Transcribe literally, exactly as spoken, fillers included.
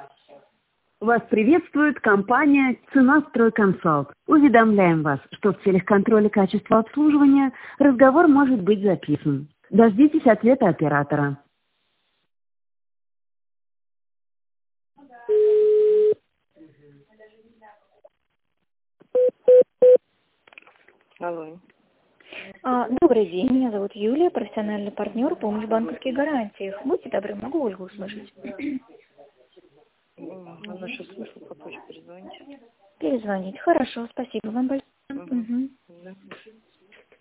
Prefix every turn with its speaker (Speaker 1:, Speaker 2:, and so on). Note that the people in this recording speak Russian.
Speaker 1: Вас приветствует компания «Цена-стройконсалт». Уведомляем вас, что в целях контроля качества обслуживания разговор может быть записан. Дождитесь ответа оператора.
Speaker 2: Алло.
Speaker 3: А, Добрый день, меня зовут Юлия, профессиональный партнер, помощь в банковских гарантиях. Будьте добры, могу Ольгу услышать?
Speaker 2: М, Она сейчас слышала, попозже перезвоните.
Speaker 3: Перезвонить. Хорошо, спасибо вам большое.
Speaker 2: Мгм.
Speaker 3: Мгм.
Speaker 2: Да.